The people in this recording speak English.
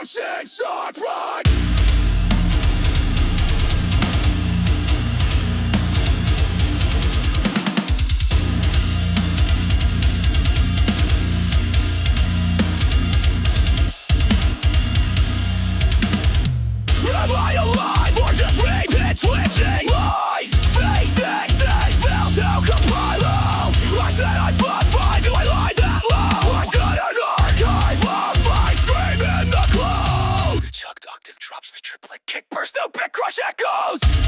Six on pride. Am I alive or just repeat twitching lies? Facing things built to compile. I said I'd fine, do I lie that low? I've got an archive of my scream in the cloud. Chugged octave drops with triplet kick burst, no bit crush echoes.